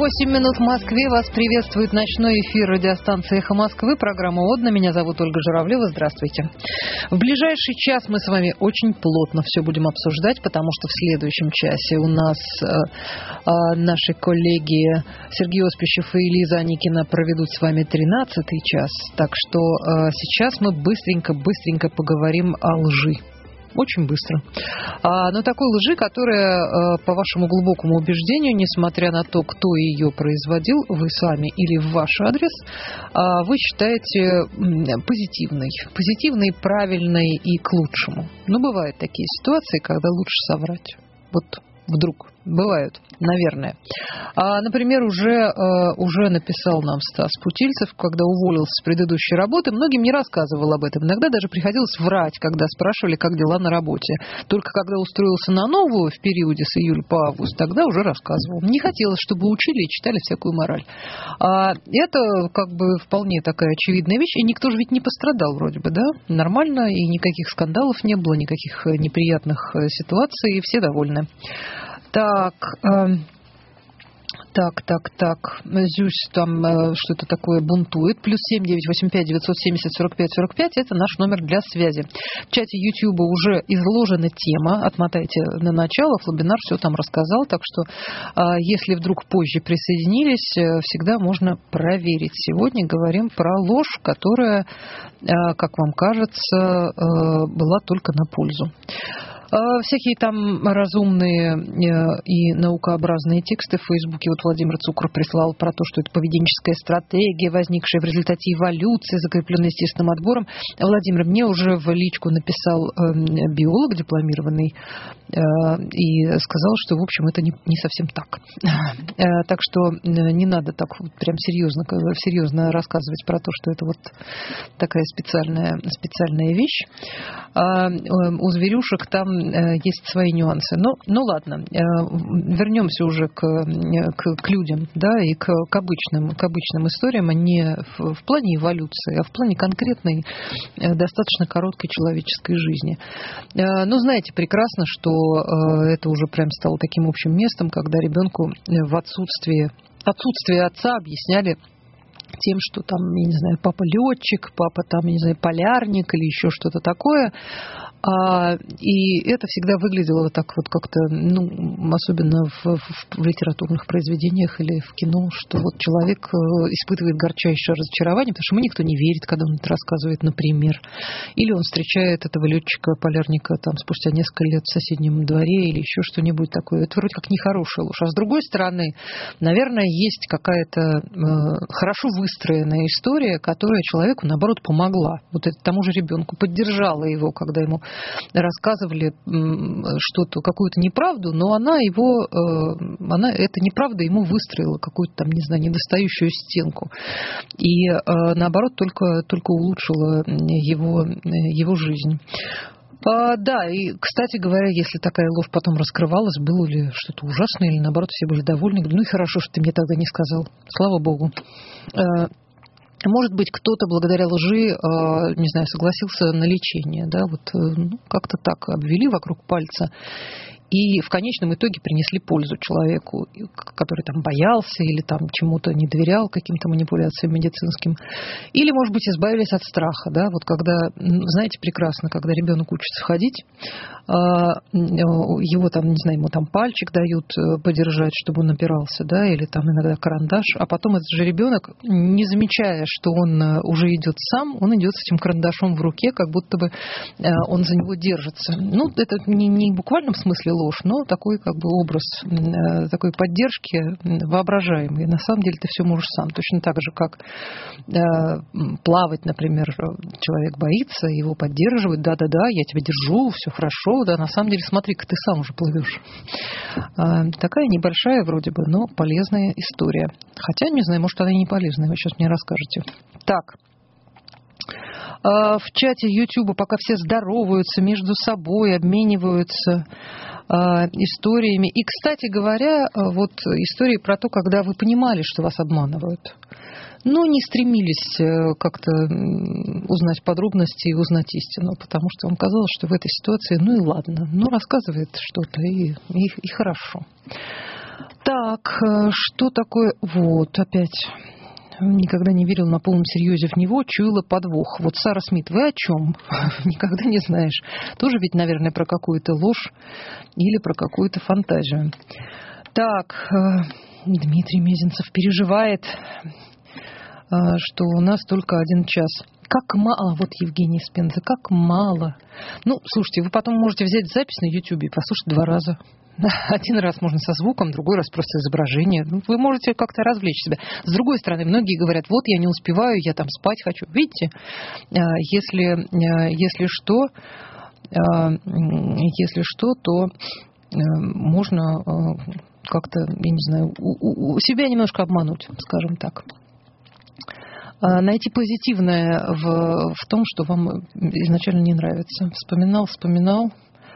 8 минут в Москве. Вас приветствует ночной эфир радиостанции «Эхо Москвы». Программа «Одна». Меня зовут Ольга Журавлева. Здравствуйте. В ближайший час мы с вами очень плотно все будем обсуждать, потому что в следующем часе у нас наши коллеги Сергей Оспищев и Лиза Аникина проведут с вами 13-й час. Так что сейчас мы быстренько поговорим о лжи. Очень быстро. Но такой лжи, которая, по вашему глубокому убеждению, несмотря на то, кто ее производил, вы сами или в ваш адрес, вы считаете позитивной, правильной и к лучшему. Но бывают такие ситуации, когда лучше соврать. Вот вдруг. Бывают, наверное. Например, уже написал нам Стас Путильцев, когда уволился с предыдущей работы, многим не рассказывал об этом. Иногда даже приходилось врать, когда спрашивали, как дела на работе. Только когда устроился на новую в периоде с июля по август, тогда уже рассказывал. Не хотелось, чтобы учили и читали всякую мораль. Это как бы вполне такая очевидная вещь, и никто же ведь не пострадал вроде бы, да? Нормально, и никаких скандалов не было, никаких неприятных ситуаций, и все довольны. Так. Зюсь там что-то такое бунтует. +7 985 970 45 45. Это наш номер для связи. В чате YouTube уже изложена тема. Отмотайте на начало. Флобинар все там рассказал. Так что, если вдруг позже присоединились, всегда можно проверить. Сегодня говорим про ложь, которая, как вам кажется, была только на пользу. Всякие там разумные и наукообразные тексты в Фейсбуке. Вот Владимир Цукр прислал про то, что это поведенческая стратегия, возникшая в результате эволюции, закрепленная естественным отбором. Владимир мне уже в личку написал биолог дипломированный и сказал, что, в общем, это не совсем так. Так что не надо так вот прям серьезно рассказывать про то, что это вот такая специальная вещь. У зверюшек там есть свои нюансы. Ну ладно, вернемся уже к людям, да, и к обычным историям, а не в плане эволюции, а в плане конкретной, достаточно короткой человеческой жизни. Ну, знаете прекрасно, что это уже прям стало таким общим местом, когда ребенку в отсутствие отца объясняли тем, что там, я не знаю, папа летчик, папа там, я не знаю, полярник или еще что-то такое. И это всегда выглядело вот так вот как-то, ну, особенно в литературных произведениях или в кино, что вот человек испытывает горчайшее разочарование, потому что ему никто не верит, когда он это рассказывает, например. Или он встречает этого летчика, полярника там спустя несколько лет в соседнем дворе или еще что-нибудь такое. Это вроде как нехорошая ложь. А с другой стороны, наверное, есть какая-то хорошо выстроенная история, которая человеку, наоборот, помогла. Вот это тому же ребенку, поддержала его, когда ему рассказывали что-то, какую-то неправду, но она эта неправда ему выстроила какую-то там, не знаю, недостающую стенку. И наоборот, только улучшила его жизнь. Да, и, кстати говоря, если такая ложь потом раскрывалась, было ли что-то ужасное, или наоборот, все были довольны. Ну и хорошо, что ты мне тогда не сказал. Слава Богу. Может быть, кто-то благодаря лжи, не знаю, согласился на лечение, да, вот как-то так обвели вокруг пальца. И в конечном итоге принесли пользу человеку, который там боялся или там чему-то не доверял, каким-то манипуляциям медицинским. Или, может быть, избавились от страха. Да? Вот когда, знаете прекрасно, когда ребенок учится ходить, его там, не знаю, ему там пальчик дают подержать, чтобы он опирался, да, или там иногда карандаш, а потом этот же ребенок, не замечая, что он уже идет сам, он идет с этим карандашом в руке, как будто бы он за него держится. Ну, это не в буквальном смысле ложь, но такой как бы образ такой поддержки воображаемый. На самом деле ты все можешь сам. Точно так же, как плавать, например, человек боится, его поддерживают. Да-да-да, я тебя держу, все хорошо. Да, на самом деле, смотри-ка, ты сам уже плывешь. Такая небольшая вроде бы, но полезная история. Хотя, не знаю, может, она и не полезная. Вы сейчас мне расскажете. Так. В чате YouTube пока все здороваются между собой, обмениваются историями. И, кстати говоря, вот истории про то, когда вы понимали, что вас обманывают, но не стремились как-то узнать подробности и узнать истину, потому что вам казалось, что в этой ситуации, ну и ладно, ну рассказывает что-то, и хорошо. Так, что такое... Вот, опять... Никогда не верил на полном серьезе в него, чуяла подвох. Вот, Сара Смит, вы о чем? Никогда не знаешь. Тоже ведь, наверное, про какую-то ложь или про какую-то фантазию. Так, Дмитрий Мезенцев переживает, что у нас только 1 час. Как мало, вот Евгений Спенза, как мало. Ну, слушайте, вы потом можете взять запись на YouTube и послушать 2 раза. 1 раз можно со звуком, другой раз просто изображение. Вы можете как-то развлечь себя. С другой стороны, многие говорят, вот я не успеваю, я там спать хочу. Видите, если что, то можно как-то, я не знаю, себя немножко обмануть, скажем так. Найти позитивное в том, что вам изначально не нравится. Вспоминал.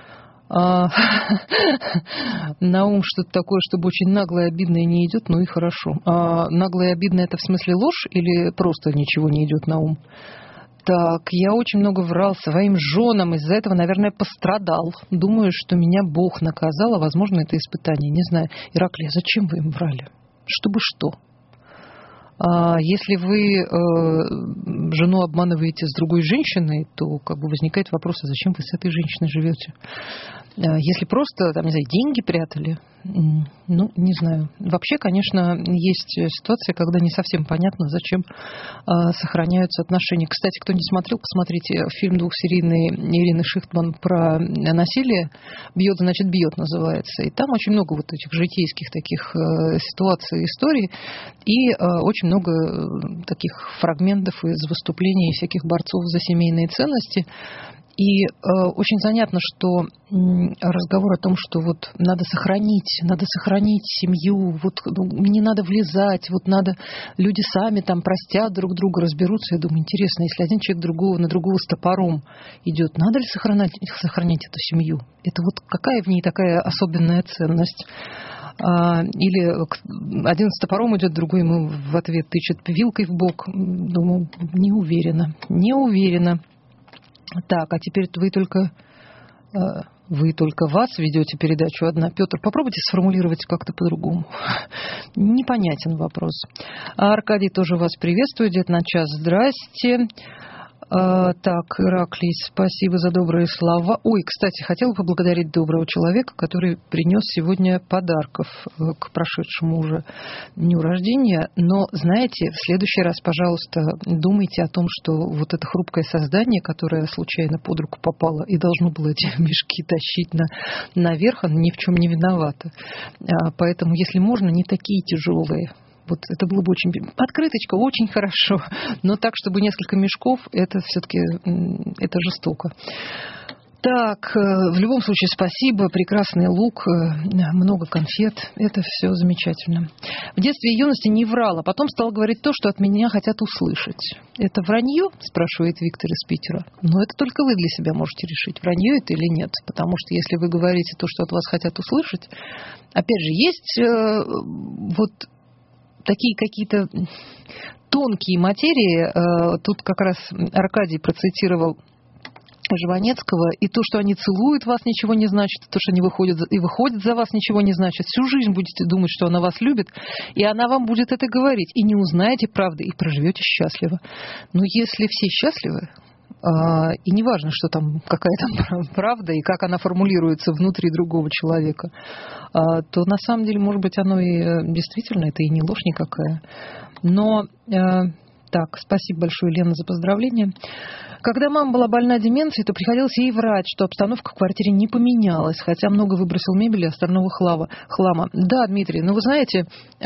На ум что-то такое, чтобы очень наглое и обидное не идет, ну и хорошо. Наглое и обидное — это в смысле ложь или просто ничего не идет на ум? Так, я очень много врал своим женам, из-за этого, наверное, пострадал. Думаю, что меня Бог наказал, а, возможно, это испытание. Не знаю. Ираклий, зачем вы им врали? Чтобы что? Если вы жену обманываете с другой женщиной, то как бы возникает вопрос, а зачем вы с этой женщиной живете? Если просто, там, не знаю, деньги прятали, ну, не знаю. Вообще, конечно, есть ситуация, когда не совсем понятно, зачем сохраняются отношения. Кстати, кто не смотрел, посмотрите фильм двухсерийный Ирины Шихтман про насилие. «Бьет, значит, бьет» называется. И там очень много вот этих житейских таких ситуаций, историй. И очень много таких фрагментов из выступлений всяких борцов за семейные ценности. И очень занятно, что разговор о том, что вот надо сохранить семью, вот не надо влезать, вот надо, люди сами там простят друг друга, разберутся. Я думаю, интересно, если один человек на другого с топором идет, надо ли сохранять эту семью? Это вот какая в ней такая особенная ценность? Или один с топором идет, другой ему в ответ тычет вилкой в бок. Думаю, не уверена. Так, а теперь вы только вас ведете передачу одна. Петр, попробуйте сформулировать как-то по-другому. Непонятен вопрос. Аркадий тоже вас приветствует. Дед на час. Здрасте. Так, Ираклий, спасибо за добрые слова. Ой, кстати, хотела поблагодарить доброго человека, который принес сегодня подарков к прошедшему уже дню рождения. Но, знаете, в следующий раз, пожалуйста, думайте о том, что вот это хрупкое создание, которое случайно под руку попало и должно было эти мешки тащить наверх, оно ни в чем не виновато. Поэтому, если можно, не такие тяжелые. Вот это было бы очень... Открыточка очень хорошо, но так, чтобы несколько мешков, это все-таки это жестоко. Так, в любом случае, спасибо. Прекрасный лук, много конфет. Это все замечательно. В детстве и юности не врала, потом стала говорить то, что от меня хотят услышать. Это вранье, спрашивает Виктор из Питера. Но это только вы для себя можете решить, вранье это или нет. Потому что если вы говорите то, что от вас хотят услышать, опять же, есть вот такие какие-то тонкие материи. Тут как раз Аркадий процитировал Жванецкого, и то, что они целуют вас, ничего не значит, то, что они выходят за вас, ничего не значит. Всю жизнь будете думать, что она вас любит, и она вам будет это говорить, и не узнаете правды, и проживете счастливо. Но если все счастливы, и не важно, что там, какая там правда и как она формулируется внутри другого человека, то на самом деле, может быть, оно и действительно, это и не ложь никакая. Но, так, спасибо большое, Лена, за поздравления. Когда мама была больна деменцией, то приходилось ей врать, что обстановка в квартире не поменялась, хотя много выбросил мебели и остального хлама. Да, Дмитрий, но вы знаете,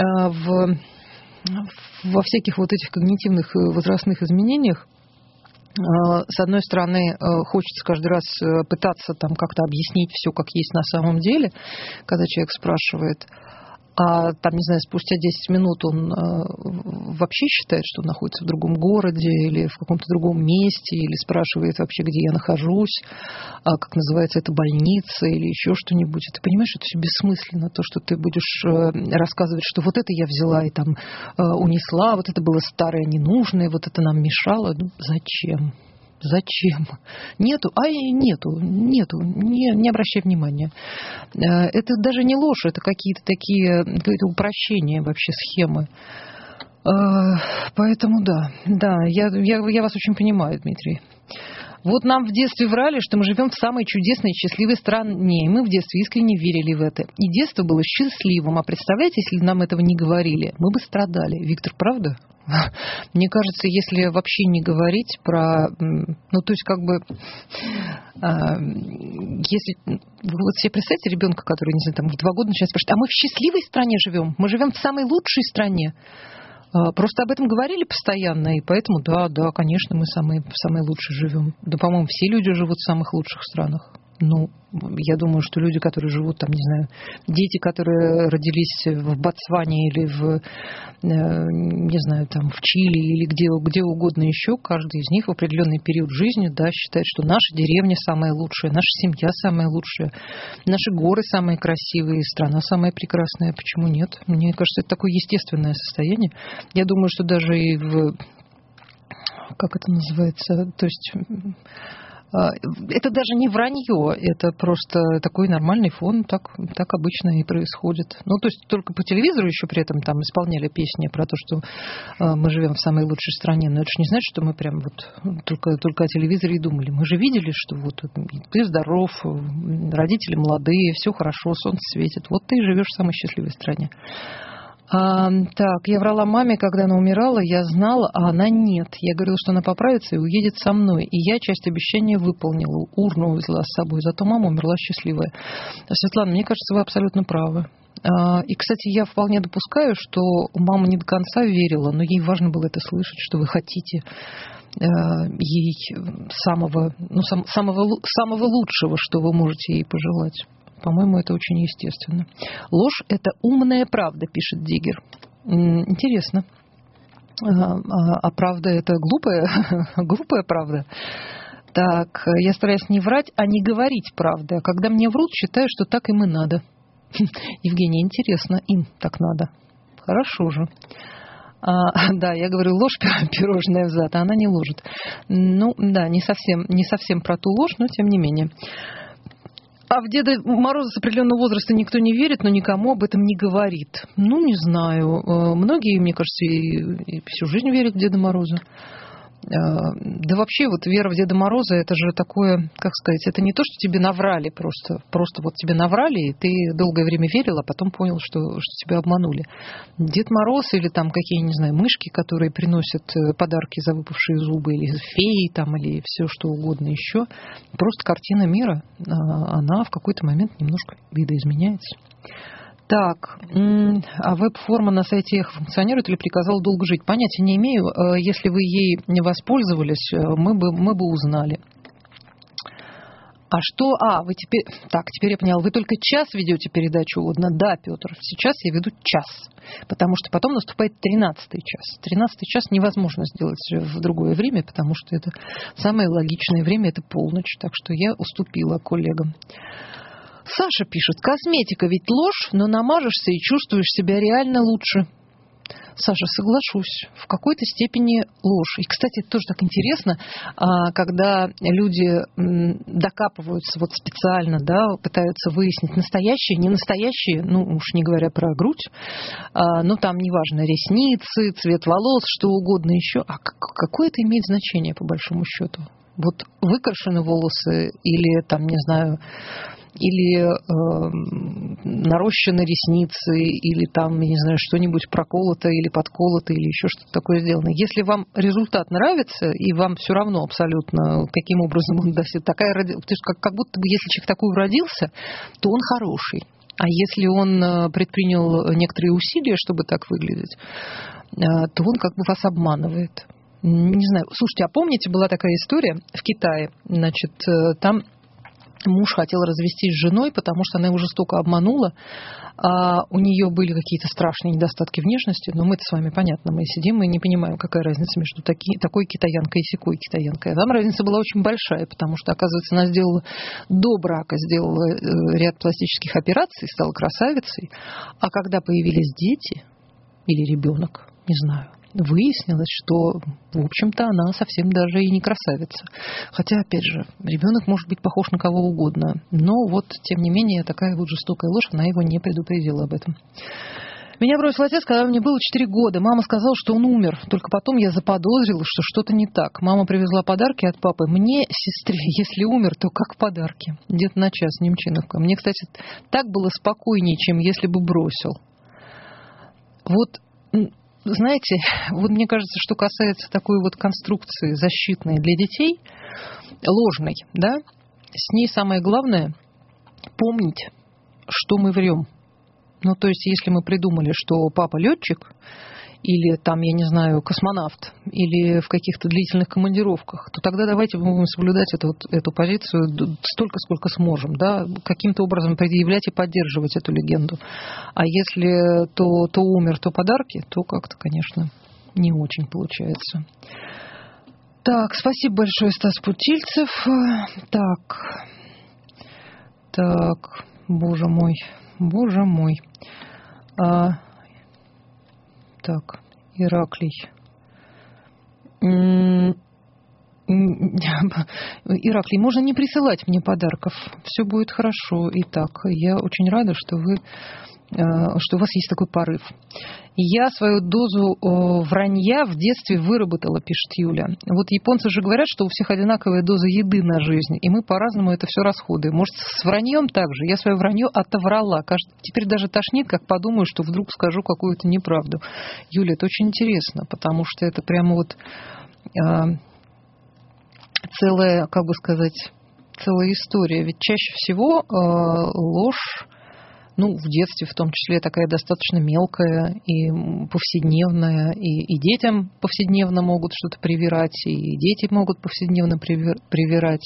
во всяких вот этих когнитивных возрастных изменениях, с одной стороны, хочется каждый раз пытаться там как-то объяснить все, как есть на самом деле, когда человек спрашивает, а там, не знаю, спустя 10 минут он вообще считает, что он находится в другом городе или в каком-то другом месте, или спрашивает вообще, где я нахожусь, как называется эта больница или еще что-нибудь. И ты понимаешь, что это все бессмысленно, то, что ты будешь рассказывать, что вот это я взяла и там унесла, вот это было старое, ненужное, вот это нам мешало. Ну, зачем? Зачем? Нету, не обращай внимания. Это даже не ложь, это какие-то упрощения вообще схемы. Поэтому да, я вас очень понимаю, Дмитрий. Вот нам в детстве врали, что мы живем в самой чудесной и счастливой стране, и мы в детстве искренне верили в это. И детство было счастливым. А представляете, если нам этого не говорили, мы бы страдали. Виктор, правда? Мне кажется, если вообще не говорить про... Ну, то есть, как бы... Если... Вы вот себе представьте ребенка, который, не знаю, там, в 2 года начинает спрашивать, а мы в счастливой стране живем? Мы живем в самой лучшей стране. Просто об этом говорили постоянно, и поэтому, да, конечно, мы в самой лучшей живем. Да, по-моему, все люди живут в самых лучших странах. Ну, я думаю, что люди, которые живут там, не знаю, дети, которые родились в Ботсване или не знаю, там, в Чили или где угодно еще, каждый из них в определенный период жизни, да, считает, что наша деревня самая лучшая, наша семья самая лучшая, наши горы самые красивые, страна самая прекрасная. Почему нет? Мне кажется, это такое естественное состояние. Я думаю, что даже и как это называется, то есть... Это даже не вранье, это просто такой нормальный фон, так обычно и происходит. Ну, то есть только по телевизору еще при этом там исполняли песни про то, что мы живем в самой лучшей стране, но это же не значит, что мы прям вот только о телевизоре и думали. Мы же видели, что вот ты здоров, родители молодые, все хорошо, солнце светит, вот ты и живешь в самой счастливой стране. Так, я врала маме, когда она умирала, я знала, а она нет. Я говорила, что она поправится и уедет со мной. И я часть обещания выполнила, урну увезла с собой. Зато мама умерла счастливая. Светлана, мне кажется, вы абсолютно правы. И, кстати, я вполне допускаю, что мама не до конца верила, но ей важно было это слышать, что вы хотите ей самого лучшего, что вы можете ей пожелать. По-моему, это очень естественно. Ложь – это умная правда, пишет Диггер. Интересно. А правда – это глупая правда? Так, я стараюсь не врать, а не говорить правды. А когда мне врут, считаю, что так им и надо. Евгения, интересно, им так надо. Хорошо же. Да, я говорю, ложь пирожная взад, а она не ложит. Ну, да, не совсем про ту ложь, но тем не менее. А в Деда Мороза с определенного возраста никто не верит, но никому об этом не говорит. Ну, не знаю. Многие, мне кажется, и всю жизнь верят в Деда Мороза. Да вообще, вот вера в Деда Мороза, это же такое, как сказать, это не то, что тебе наврали просто. Просто вот тебе наврали, и ты долгое время верил, а потом понял, что тебя обманули. Дед Мороз или там какие, не знаю, мышки, которые приносят подарки за выпавшие зубы, или феи там, или все что угодно еще. Просто картина мира, она в какой-то момент немножко видоизменяется. Так, а веб-форма на сайте Эхо функционирует или приказала долго жить? Понятия не имею. Если вы ей не воспользовались, мы бы узнали. А что? Вы теперь... Так, теперь я поняла. Вы только час ведете передачу «Удно». Да, Петр, сейчас я веду час. Потому что потом наступает 13-й час. 13-й час невозможно сделать в другое время, потому что это самое логичное время, это полночь. Так что я уступила коллегам. Саша пишет, косметика ведь ложь, но намажешься и чувствуешь себя реально лучше. Саша, соглашусь, в какой-то степени ложь. И, кстати, это тоже так интересно, когда люди докапываются вот специально, да, пытаются выяснить, настоящие, не настоящие, ну уж не говоря про грудь, но там неважно, ресницы, цвет волос, что угодно еще. А какое это имеет значение, по большому счету? Вот выкрашены волосы или, там, не знаю, или нарощены ресницы, или там, я не знаю, что-нибудь проколото или подколото, или еще что-то такое сделано. Если вам результат нравится, и вам все равно абсолютно, каким образом он даст, как будто бы, если человек такой родился, то он хороший. А если он предпринял некоторые усилия, чтобы так выглядеть, то он как бы вас обманывает. Не знаю. Слушайте, а помните, была такая история в Китае, значит, там муж хотел развестись с женой, потому что она его жестоко обманула. У нее были какие-то страшные недостатки внешности, но мы-то с вами, понятно, мы сидим, мы не понимаем, какая разница между такой китаянкой и сякой китаянкой. А там разница была очень большая, потому что, оказывается, она сделала до брака ряд пластических операций, стала красавицей, а когда появились дети или ребенок, не знаю, выяснилось, что, в общем-то, она совсем даже и не красавица. Хотя, опять же, ребенок может быть похож на кого угодно. Но вот, тем не менее, такая вот жестокая ложь, она его не предупредила об этом. Меня бросил отец, когда мне было 4 года. Мама сказала, что он умер. Только потом я заподозрила, что что-то не так. Мама привезла подарки от папы. Мне, сестре, если умер, то как подарки. Где-то на час, Немчиновка. Мне, кстати, так было спокойнее, чем если бы бросил. Вот, знаете, вот мне кажется, что касается такой вот конструкции защитной для детей, ложной, да, с ней самое главное помнить, что мы врем. Ну, то есть, если мы придумали, что папа летчик, или там, я не знаю, космонавт, или в каких-то длительных командировках, то тогда давайте будем соблюдать эту позицию столько, сколько сможем, да, каким-то образом предъявлять и поддерживать эту легенду. А если то умер, то подарки, то как-то, конечно, не очень получается. Так, спасибо большое, Стас Путильцев. Так, боже мой. Так, Ираклий. Ираклий, можно не присылать мне подарков. Все будет хорошо и так. Я очень рада, что у вас есть такой порыв. Я свою дозу вранья в детстве выработала, пишет Юля. Вот японцы же говорят, что у всех одинаковая доза еды на жизнь, и мы по-разному это все расходуем. Может, с враньем так же? Я свое вранье отоврала. Теперь даже тошнит, как подумаю, что вдруг скажу какую-то неправду. Юля, это очень интересно, потому что это прямо вот целая, как бы сказать, целая история. Ведь чаще всего ложь, ну, в детстве в том числе, такая достаточно мелкая и повседневная, и детям повседневно могут что-то привирать, и дети могут повседневно привирать.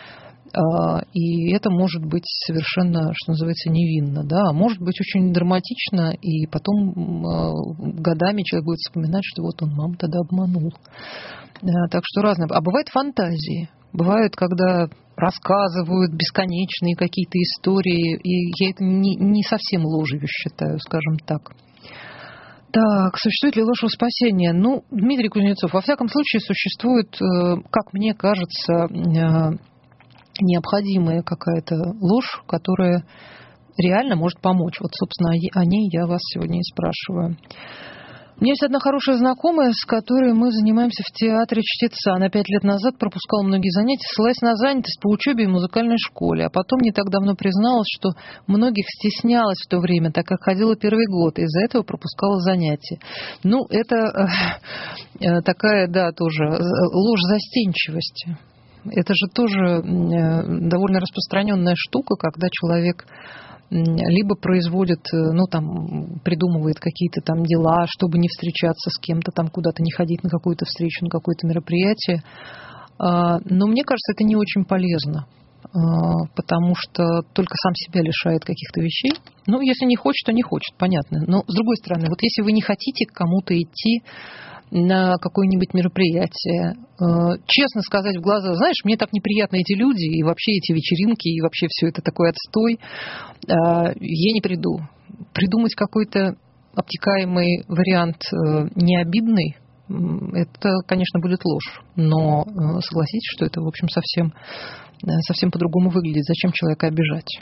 И это может быть совершенно, что называется, невинно, да, а может быть очень драматично, и потом годами человек будет вспоминать, что вот он маму тогда обманул. Так что разное. А бывают фантазии. Бывает, когда рассказывают бесконечные какие-то истории, и я это не совсем ложью считаю, скажем так. Так, существует ли ложь во спасение? Ну, Дмитрий Кузнецов, во всяком случае существует, как мне кажется, необходимая какая-то ложь, которая реально может помочь. Вот, собственно, о ней я вас сегодня и спрашиваю. У меня есть одна хорошая знакомая, с которой мы занимаемся в театре чтеца. Она 5 лет назад пропускала многие занятия, ссылаясь на занятость по учебе и музыкальной школе. А потом не так давно призналась, что многих стеснялась в то время, так как ходила первый год, и из-за этого пропускала занятия. Ну, это такая, да, тоже ложь застенчивости. Это же тоже довольно распространенная штука, когда человек либо производит, ну, там, придумывает какие-то там дела, чтобы не встречаться с кем-то, там, куда-то не ходить на какую-то встречу, на какое-то мероприятие. Но мне кажется, это не очень полезно, потому что только сам себя лишает каких-то вещей. Ну, если не хочет, то не хочет, понятно. Но, с другой стороны, вот если вы не хотите к кому-то идти на какое-нибудь мероприятие, честно сказать в глаза, знаешь, мне так неприятны эти люди, и вообще эти вечеринки, и вообще все это такой отстой, я не приду. Придумать какой-то обтекаемый вариант необидный, это, конечно, будет ложь, но согласитесь, что это, в общем, совсем по-другому выглядит. Зачем человека обижать?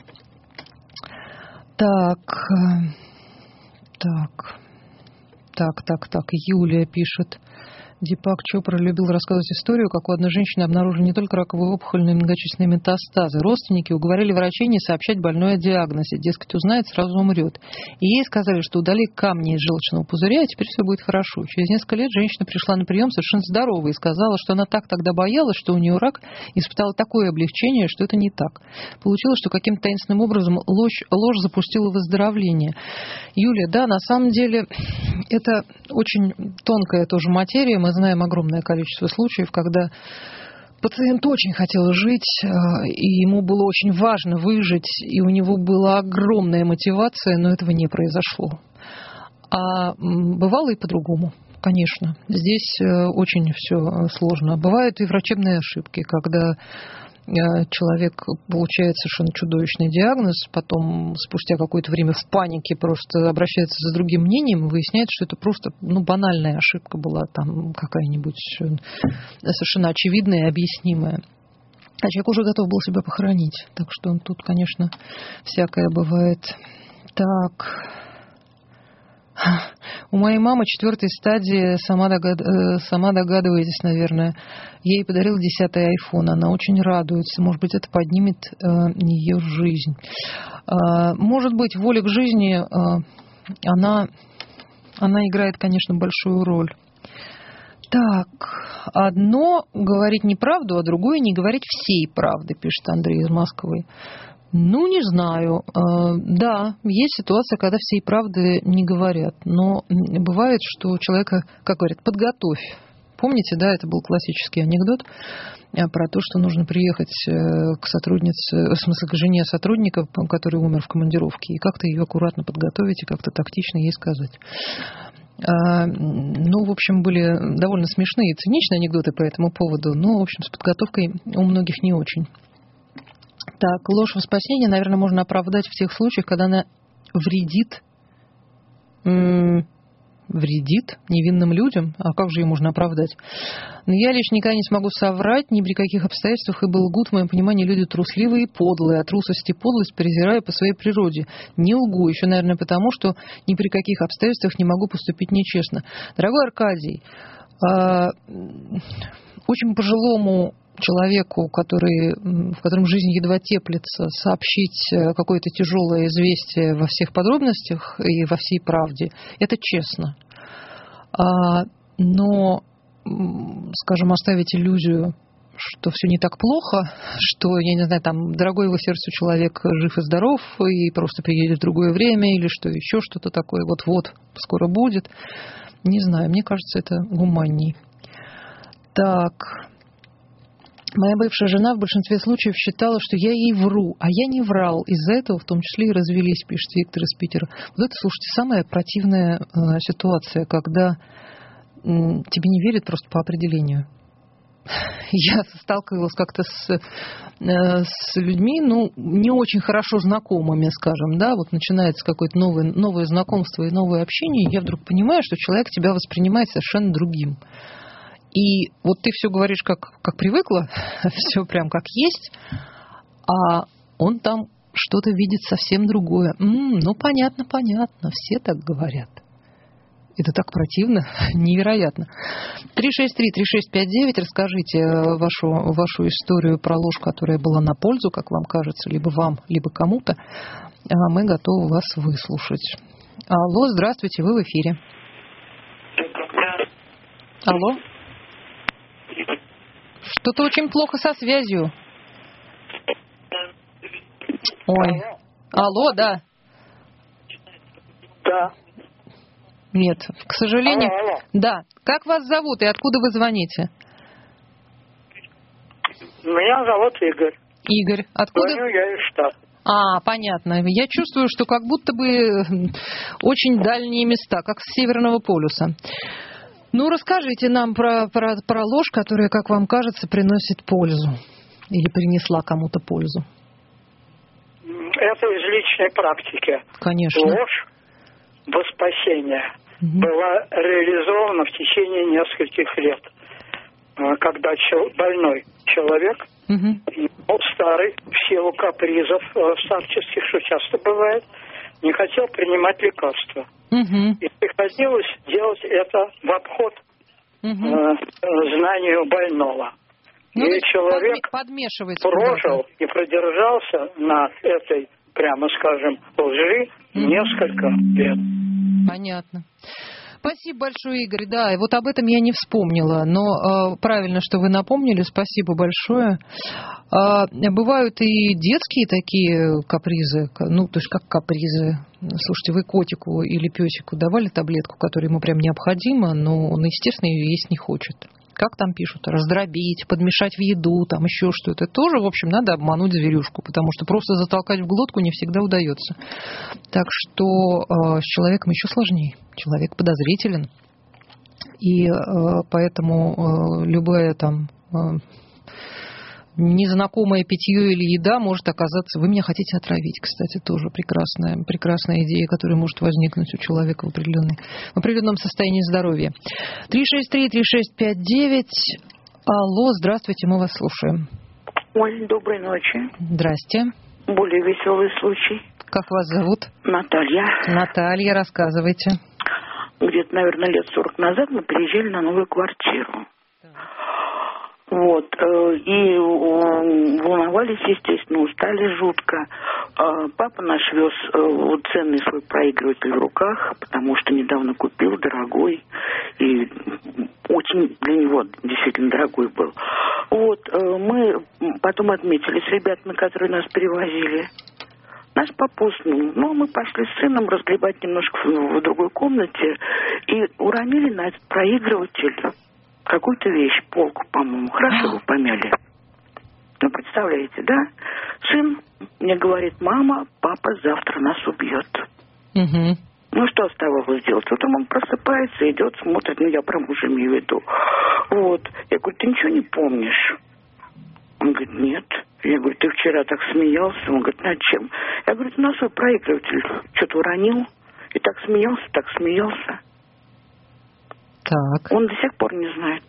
Так, Юлия пишет. Дипак Чопра любил рассказывать историю, как у одной женщины обнаружили не только раковую опухоль, но и многочисленные метастазы. Родственники уговорили врачей не сообщать больной о диагнозе. Дескать, узнает, сразу умрет. И ей сказали, что удали камни из желчного пузыря, и теперь все будет хорошо. Через несколько лет женщина пришла на прием совершенно здоровой и сказала, что она так тогда боялась, что у нее рак, и испытала такое облегчение, что это не так. Получилось, что каким-то таинственным образом ложь запустила выздоровление. Юлия, да, на самом деле это очень тонкая тоже материя. Мы знаем огромное количество случаев, когда пациент очень хотел жить, и ему было очень важно выжить, и у него была огромная мотивация, но этого не произошло. А бывало и по-другому, конечно. Здесь очень все сложно. Бывают и врачебные ошибки, когда человек получает совершенно чудовищный диагноз, потом спустя какое-то время в панике просто обращается за другим мнением, выясняется, что это просто банальная ошибка была, там какая-нибудь совершенно очевидная и объяснимая. А человек уже готов был себя похоронить. Так что тут, конечно, всякое бывает. Так. У моей мамы 4-й стадии, сама догадываетесь, наверное. Я ей подарил 10-й iPhone. Она очень радуется. Может быть, это поднимет ее жизнь. Может быть, воля к жизни, она играет, конечно, большую роль. Так, одно говорить неправду, а другое не говорить всей правды, пишет Андрей из Москвы. Не знаю. Да, есть ситуация, когда всей правды не говорят. Но бывает, что человека, как говорят, подготовь. Помните, да, это был классический анекдот про то, что нужно приехать к сотруднице, в смысле, к жене сотрудника, который умер в командировке, и как-то ее аккуратно подготовить и как-то тактично ей сказать. В общем, были довольно смешные и циничные анекдоты по этому поводу, но, в общем, с подготовкой у многих не очень. Так, ложь во спасение, наверное, можно оправдать в тех случаях, когда она вредит невинным людям. А как же ее можно оправдать? Но я лишь никогда не смогу соврать ни при каких обстоятельствах, ибо лгут, в моем понимании, люди трусливые и подлые, а трусость и подлость презираю по своей природе. Не лгу, еще, наверное, потому, что ни при каких обстоятельствах не могу поступить нечестно. Дорогой Аркадий, очень пожилому человеку, в котором жизнь едва теплится, сообщить какое-то тяжелое известие во всех подробностях и во всей правде, это честно. Но, скажем, оставить иллюзию, что все не так плохо, что, я не знаю, там, дорогой его сердцу человек жив и здоров, и просто приедет в другое время, или что еще что-то такое, вот-вот, скоро будет, не знаю, мне кажется, это гуманней. Так... Моя бывшая жена в большинстве случаев считала, что я ей вру, а я не врал. Из-за этого в том числе и развелись, пишет Виктор из Питера. Вот это, слушайте, самая противная ситуация, когда тебе не верят просто по определению. Я сталкивалась как-то с людьми, не очень хорошо знакомыми, скажем, да, вот начинается какое-то новое знакомство и новое общение, и я вдруг понимаю, что человек тебя воспринимает совершенно другим. И вот ты все говоришь, как привыкла, все прям как есть, а он там что-то видит совсем другое. Понятно, все так говорят. Это так противно, невероятно. 363-3659, расскажите вашу историю про ложь, которая была на пользу, как вам кажется, либо вам, либо кому-то. Мы готовы вас выслушать. Алло, здравствуйте, вы в эфире. Алло. Что-то очень плохо со связью. Ой. Алло, да. Да. Нет, к сожалению. Алло. Да. Как вас зовут и откуда вы звоните? Меня зовут Игорь. Игорь. Откуда? Звоню я из Штатов. Понятно. Я чувствую, что как будто бы очень дальние места, как с Северного полюса. Расскажите нам про ложь, которая, как вам кажется, приносит пользу. Или принесла кому-то пользу. Это из личной практики. Конечно. Ложь во спасение была реализована в течение нескольких лет. Когда больной человек, старый, в силу капризов старческих, что часто бывает, не хотел принимать лекарства. И приходилось делать это в обход знанию больного. И человек прожил и продержался на этой, прямо скажем, лжи несколько лет. Понятно. Спасибо большое, Игорь. Да, и вот об этом я не вспомнила, но правильно, что вы напомнили, спасибо большое. Бывают и детские такие капризы, то есть как капризы. Слушайте, вы котику или песику давали таблетку, которая ему прям необходима, но он, естественно, ее есть не хочет. Как там пишут? Раздробить, подмешать в еду, там еще что-то. Тоже, в общем, надо обмануть зверюшку, потому что просто затолкать в глотку не всегда удается. Так что с человеком еще сложнее. Человек подозрителен. И поэтому любая там незнакомое питье или еда может оказаться... Вы меня хотите отравить, кстати, тоже прекрасная идея, которая может возникнуть у человека в определенном состоянии здоровья. 363-3659. Алло, здравствуйте, мы вас слушаем. Ой, доброй ночи. Здрасте. Более веселый случай. Как вас зовут? Наталья. Наталья, рассказывайте. Где-то, наверное, лет 40 назад мы переезжали на новую квартиру. Вот. И волновались, естественно, устали жутко. Папа наш вез ценный свой проигрыватель в руках, потому что недавно купил, дорогой. И очень для него действительно дорогой был. Вот. Мы потом отметили с ребятами, которые нас перевозили. Наш папа уснул. Но мы пошли с сыном разгребать немножко в другой комнате и уронили на этот проигрыватель какую-то вещь, полку, по-моему. Хорошо его помяли. Ну, представляете, да? Сын мне говорит: мама, папа завтра нас убьет. Угу. Ну, что оставалось делать? Вот он просыпается, идет, смотрит, я про мужа имею в виду. Вот. Я говорю: ты ничего не помнишь? Он говорит: нет. Я говорю: ты вчера так смеялся? Он говорит: над чем? Я говорю: ты на свой проигрыватель что-то уронил. И так смеялся. Так. Он до сих пор не знает.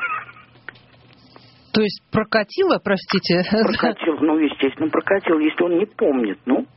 То есть прокатило, простите? Прокатил, естественно, прокатил, если он не помнит, Угу.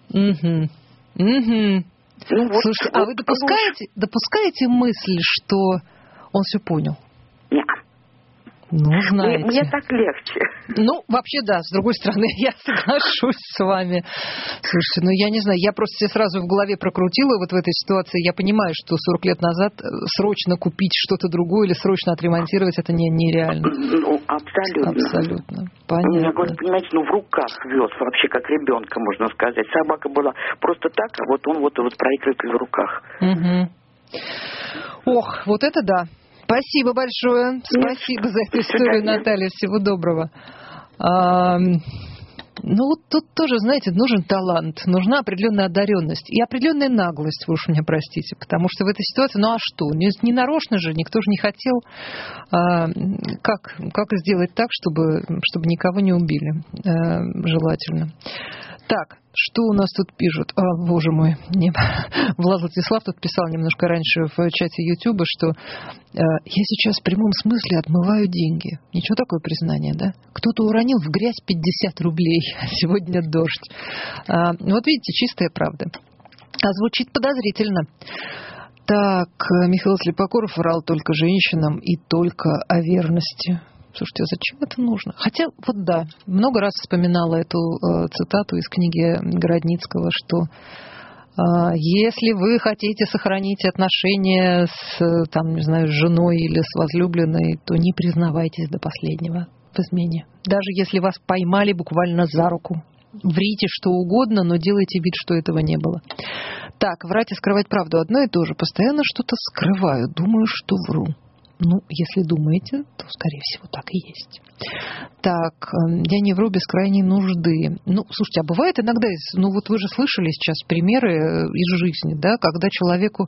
Слушайте, а вы допускаете мысль, что он все понял? Нет. Ну, знаете. Мне так легче. Ну, вообще, да, с другой стороны, я соглашусь с вами. Слушайте, я не знаю, я просто себе сразу в голове прокрутила вот в этой ситуации. Я понимаю, что 40 лет назад срочно купить что-то другое или срочно отремонтировать, это нереально. Ну, абсолютно. Понятно. Я говорю, понимаете, в руках вез, вообще как ребенка, можно сказать. Собака была просто так, а вот он проигрывает в руках. Угу. Ох, вот это да. Спасибо большое. Спасибо за эту историю, Наталья. Всего доброго. Тут тоже, знаете, нужен талант, нужна определенная одаренность и определенная наглость, вы уж меня простите, потому что в этой ситуации, что, не нарочно же, никто же не хотел. Как сделать так, чтобы никого не убили, желательно. Так, что у нас тут пишут? Боже мой, Влад Владислав тут писал немножко раньше в чате Ютуба, что я сейчас в прямом смысле отмываю деньги. Ничего такое признание, да? Кто-то уронил в грязь 50 рублей, а сегодня дождь. Вот видите, чистая правда. А звучит подозрительно. Так, Михаил Слепакоров врал только женщинам и только о верности. Слушайте, а зачем это нужно? Хотя, много раз вспоминала эту цитату из книги Городницкого, что если вы хотите сохранить отношения с женой или с возлюбленной, то не признавайтесь до последнего в измене. Даже если вас поймали буквально за руку. Врите что угодно, но делайте вид, что этого не было. Так, врать и скрывать правду одно и то же. Постоянно что-то скрываю, думаю, что вру. Если думаете, то, скорее всего, так и есть. Так, я не вру без крайней нужды. Слушайте, а бывает иногда, вы же слышали сейчас примеры из жизни, да, когда человека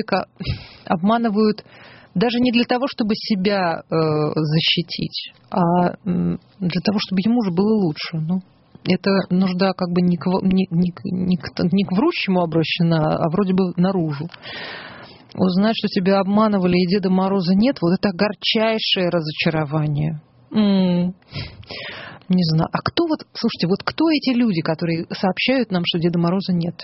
обманывают даже не для того, чтобы себя защитить, а для того, чтобы ему же было лучше. Это нужда не к врущему обращена, а вроде бы наружу. Узнать, что тебя обманывали и Деда Мороза нет, это горчайшее разочарование. Не знаю. А кто кто эти люди, которые сообщают нам, что Деда Мороза нет?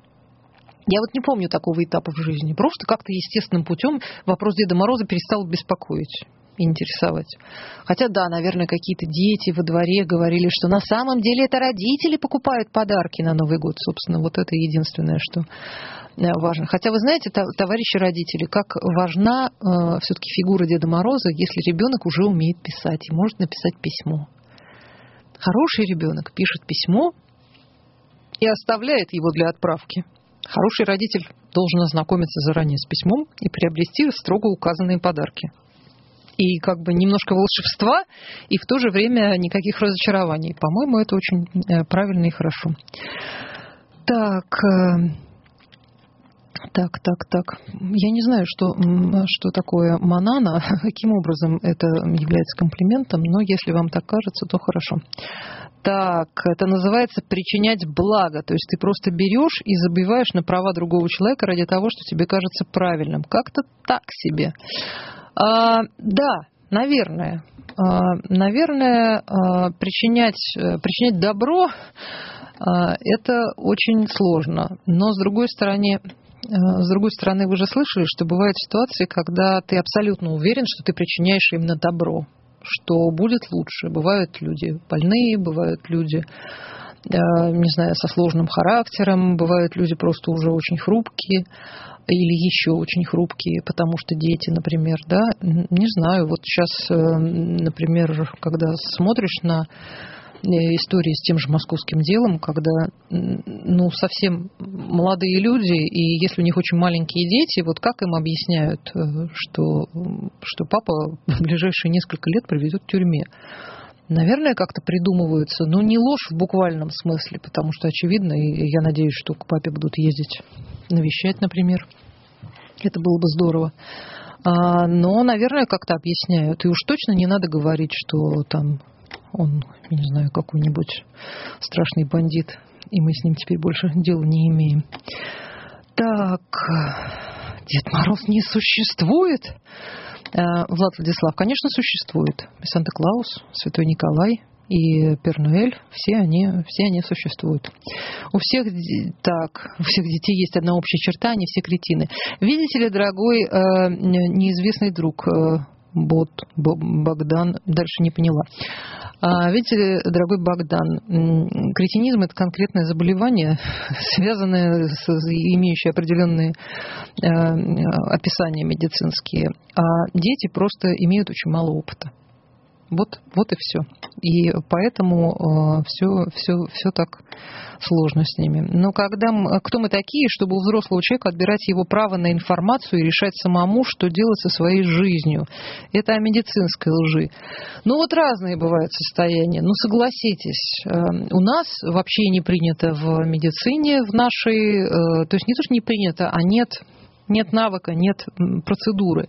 Я не помню такого этапа в жизни. Просто как-то естественным путем вопрос Деда Мороза перестал беспокоить и интересовать. Хотя, да, наверное, какие-то дети во дворе говорили, что на самом деле это родители покупают подарки на Новый год. Собственно, это единственное, что важно. Хотя, вы знаете, товарищи родители, как важна все-таки фигура Деда Мороза, если ребенок уже умеет писать и может написать письмо. Хороший ребенок пишет письмо и оставляет его для отправки. Хороший родитель должен ознакомиться заранее с письмом и приобрести строго указанные подарки. И немножко волшебства, и в то же время никаких разочарований. По-моему, это очень правильно и хорошо. Так, Так. Я не знаю, что такое манана, каким образом это является комплиментом, но если вам так кажется, то хорошо. Так, это называется причинять благо. То есть ты просто берешь и забиваешь на права другого человека ради того, что тебе кажется правильным. Как-то так себе. Да, наверное. Наверное, причинять добро это очень сложно. Но с другой стороны, вы же слышали, что бывают ситуации, когда ты абсолютно уверен, что ты причиняешь именно добро, что будет лучше. Бывают люди больные, бывают люди, не знаю, со сложным характером, бывают люди просто уже очень хрупкие или еще очень хрупкие, потому что дети, например, да, не знаю, вот сейчас, например, когда смотришь на истории с тем же московским делом, когда совсем молодые люди, и если у них очень маленькие дети, вот как им объясняют, что папа в ближайшие несколько лет проведет в тюрьме? Наверное, как-то придумываются, но не ложь в буквальном смысле, потому что очевидно, и я надеюсь, что к папе будут ездить навещать, например. Это было бы здорово. Но, наверное, как-то объясняют. И уж точно не надо говорить, что там он, не знаю, какой-нибудь страшный бандит, и мы с ним теперь больше дела не имеем. Так, Дед Мороз не существует? Влад Владислав, конечно, существует. Санта-Клаус, Святой Николай и Пернуэль, все они существуют. У всех детей есть одна общая черта, они все кретины. Видите ли, дорогой неизвестный друг, Богдан, дальше не поняла. Видите ли, дорогой Богдан, кретинизм – это конкретное заболевание, связанное имеющее определенные описания медицинские. А дети просто имеют очень мало опыта. Вот и все. И поэтому все так сложно с ними. Но кто мы такие, чтобы у взрослого человека отбирать его право на информацию и решать самому, что делать со своей жизнью? Это о медицинской лжи. Разные бывают состояния. Согласитесь, у нас вообще не принято в медицине, в нашей, то есть не то, что не принято, а нет навыка, нет процедуры.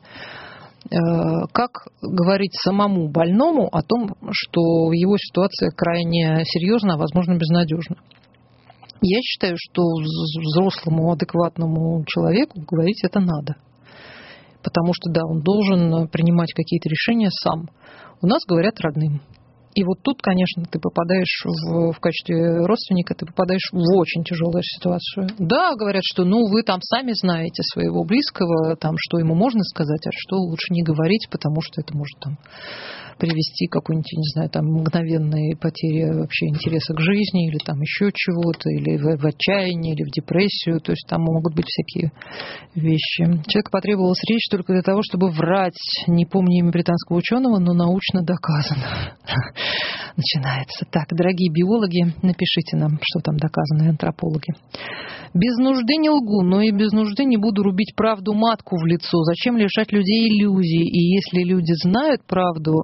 Как говорить самому больному о том, что его ситуация крайне серьезна, а возможно безнадежна. Я считаю, что взрослому, адекватному человеку говорить это надо. Потому что, да, он должен принимать какие-то решения сам. У нас говорят родным. И вот тут, конечно, ты попадаешь в качестве родственника, ты попадаешь в очень тяжелую ситуацию. Да, говорят, что вы там сами знаете своего близкого, там, что ему можно сказать, а что лучше не говорить, потому что это может там привести к какой-нибудь, не знаю, там, мгновенной потере вообще интереса к жизни, или там еще чего-то, или в отчаянии, или в депрессию. То есть там могут быть всякие вещи. Человеку потребовалась речь только для того, чтобы врать. Не помню имя британского ученого, но научно доказано. Начинается. Так, дорогие биологи, напишите нам, что там доказано, и антропологи. Без нужды не лгу, но и без нужды не буду рубить правду матку в лицо. Зачем лишать людей иллюзий? И если люди знают правду,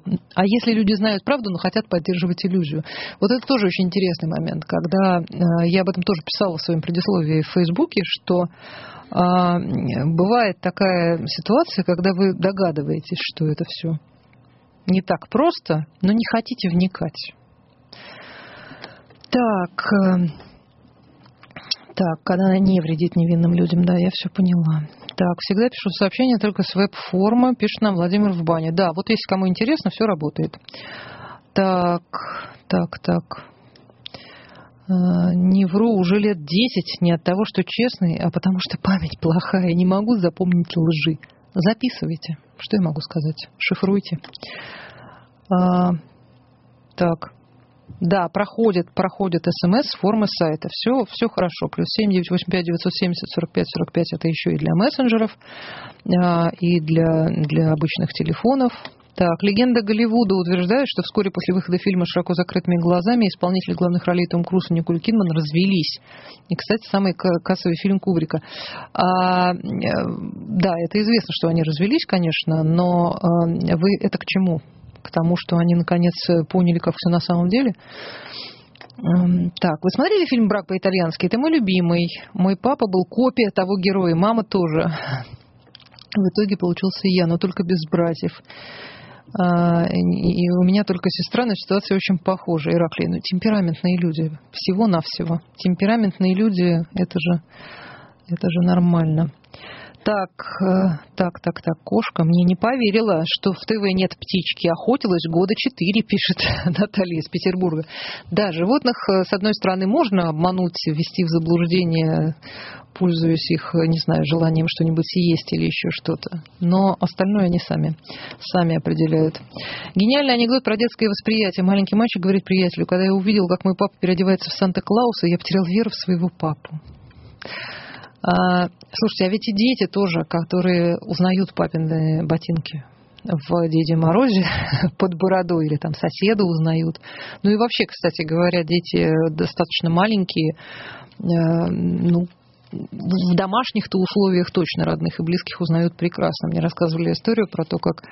но хотят поддерживать иллюзию. Вот это тоже очень интересный момент, когда я об этом тоже писала в своем предисловии в Фейсбуке, что бывает такая ситуация, когда вы догадываетесь, что это все не так просто, но не хотите вникать. Так, когда не вредит невинным людям, да, я все поняла. Так, всегда пишу сообщения только с веб-формы, пишет нам Владимир в бане. Да, вот если кому интересно, все работает. Так. Не вру уже лет 10, не от того, что честный, а потому что память плохая, не могу запомнить лжи. Записывайте. Что я могу сказать? Шифруйте. Так. Да, проходит СМС с формы сайта. Все хорошо. Плюс 7985 970 45 45. Это еще и для мессенджеров, и для обычных телефонов. Так, легенда Голливуда утверждает, что вскоре после выхода фильма «С широко закрытыми глазами» исполнители главных ролей Том Круз и Николь Кидман развелись. И, кстати, самый кассовый фильм Кубрика. Да, это известно, что они развелись, конечно, но вы это к чему? К тому, что они наконец поняли, как все на самом деле? Так, вы смотрели фильм «Брак по-итальянски»? Это мой любимый. Мой папа был копия того героя, мама тоже. В итоге получился я, но только без братьев. И у меня только сестра, но ситуация очень похожа. Ираклий, ну, темпераментные люди, всего-навсего. Темпераментные люди, это же нормально. Так, кошка мне не поверила, что в ТВ нет птички. Охотилась года 4, пишет Наталья из Петербурга. Да, животных, с одной стороны, можно обмануть, ввести в заблуждение, пользуясь их, не знаю, желанием что-нибудь съесть или еще что-то. Но остальное они сами определяют. Гениальный анекдот про детское восприятие. Маленький мальчик говорит приятелю: когда я увидел, как мой папа переодевается в Санта-Клауса, я потерял веру в своего папу. Слушайте, а ведь и дети тоже, которые узнают папины ботинки в Деде Морозе под бородой, или там соседа узнают. Ну и вообще, кстати говоря, дети достаточно маленькие, ну, в домашних-то условиях точно родных и близких узнают прекрасно. Мне рассказывали историю про то, как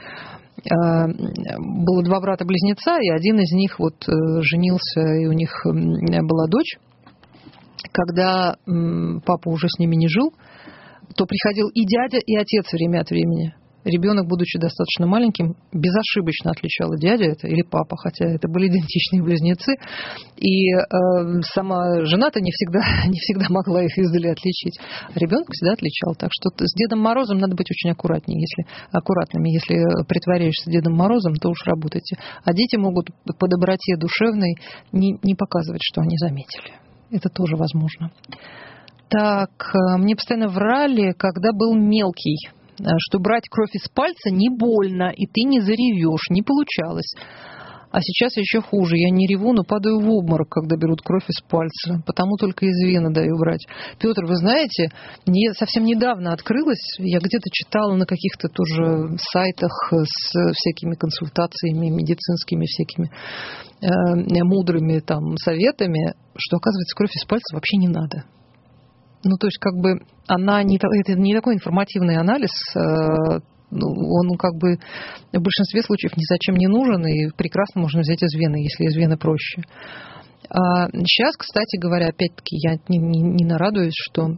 было 2 брата-близнеца, и один из них вот женился, и у них была дочь. Когда папа уже с ними не жил, то приходил и дядя, и отец время от времени. Ребенок, будучи достаточно маленьким, безошибочно отличал, дядя это или папа, хотя это были идентичные близнецы. И сама жена-то не всегда могла их издали отличить. А ребенок всегда отличал. Так что с Дедом Морозом надо быть очень аккуратными. Если притворяешься Дедом Морозом, то уж работайте. А дети могут по доброте душевной не показывать, что они заметили. Это тоже возможно. Так, мне постоянно врали, когда был мелкий, что брать кровь из пальца не больно, и ты не заревешь. Не получалось. А сейчас еще хуже. Я не реву, но падаю в обморок, когда берут кровь из пальца. Потому только из вены даю брать. Петр, вы знаете, мне совсем недавно открылось, я где-то читала на каких-то тоже сайтах с всякими консультациями медицинскими, всякими мудрыми там советами, что, оказывается, кровь из пальца вообще не надо. Ну, то есть, как бы, это не такой информативный анализ, он как бы в большинстве случаев ни зачем не нужен, и прекрасно можно взять из вены, если из вены проще. Сейчас, кстати говоря, опять-таки, я не нарадуюсь, что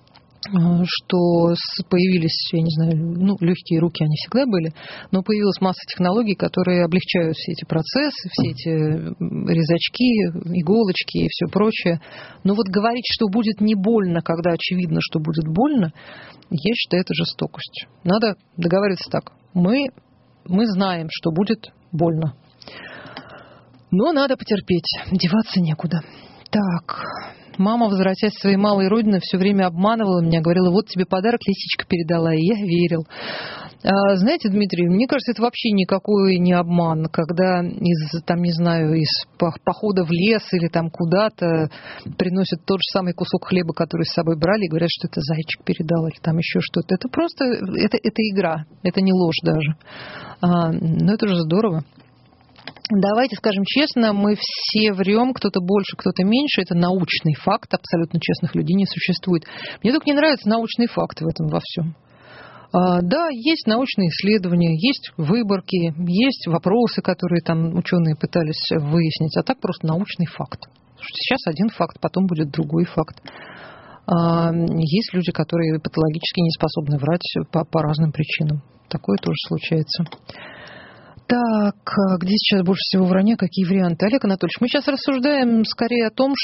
появились, я не знаю, легкие руки они всегда были, но появилась масса технологий, которые облегчают все эти процессы, все эти резачки, иголочки и все прочее. Но вот говорить, что будет не больно, когда очевидно, что будет больно, я считаю, это жестокость. Надо договариваться так. Мы знаем, что будет больно. Но надо потерпеть. Деваться некуда. Так... Мама, возвращаясь к своей малой родине, все время обманывала меня, говорила: вот тебе подарок лисичка передала, и я верил. Знаете, Дмитрий, мне кажется, это вообще никакой не обман, когда из похода в лес или там куда-то приносят тот же самый кусок хлеба, который с собой брали, и говорят, что это зайчик передал или там еще что-то. Это просто, это игра, это не ложь даже. Но это же здорово. Давайте скажем честно, мы все врем, кто-то больше, кто-то меньше. Это научный факт, абсолютно честных людей не существует. Мне только не нравятся научные факты в этом во всем. Да, есть научные исследования, есть выборки, есть вопросы, которые там ученые пытались выяснить, а так просто научный факт. Сейчас один факт, потом будет другой факт. Есть люди, которые патологически не способны врать по разным причинам. Такое тоже случается. Так, где сейчас больше всего вранья, какие варианты? Олег Анатольевич, мы сейчас рассуждаем скорее о том,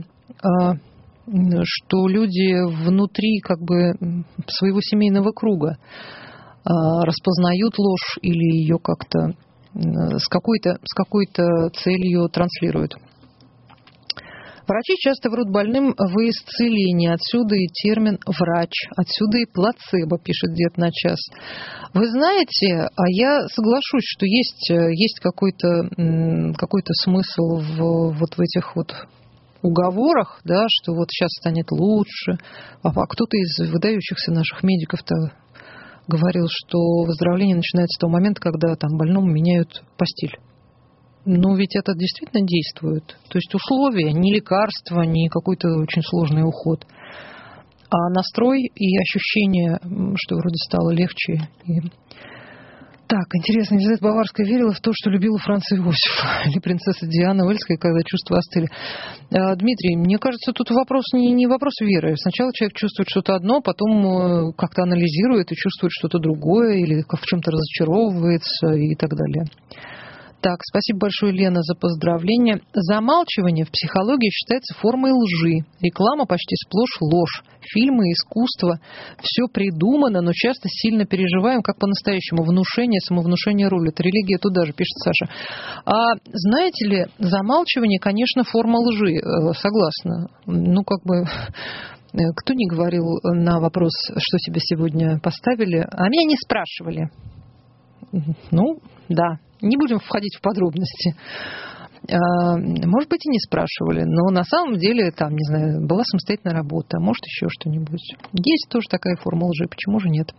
что люди внутри как бы своего семейного круга распознают ложь или ее как-то с какой-то целью транслируют. Врачи часто врут больным в исцелении. Отсюда и термин «врач». Отсюда и плацебо, пишет Дед на час. Вы знаете, а я соглашусь, что есть какой-то смысл в этих вот уговорах, да, что вот сейчас станет лучше. А кто-то из выдающихся наших медиков-то говорил, что выздоровление начинается с того момента, когда там больному меняют постель. Но ведь это действительно действует. То есть условия, не лекарства, не какой-то очень сложный уход, а настрой и ощущение, что вроде стало легче. И Так, интересно, Елизавета Баварская верила в то, что любила Франца Иосифа или принцесса Диана Уэльская, когда чувства остыли. Дмитрий, мне кажется, тут вопрос не вопрос веры. Сначала человек чувствует что-то одно, потом как-то анализирует и чувствует что-то другое, или в чем-то разочаровывается и так далее. Так, спасибо большое, Лена, за поздравление. Замалчивание в психологии считается формой лжи. Реклама почти сплошь ложь. Фильмы, искусство. Все придумано, но часто сильно переживаем, как по-настоящему. Внушение, самовнушение рулит. Религия туда же, пишет Саша. А знаете ли, замалчивание, конечно, форма лжи. Согласна. Ну, как бы... Кто не говорил на вопрос, что тебе сегодня поставили? А меня не спрашивали. Ну, да. Не будем входить в подробности. Может быть, и не спрашивали, но на самом деле, там, не знаю, была самостоятельная работа, может, еще что-нибудь. Есть тоже такая форма лжи, почему же нет?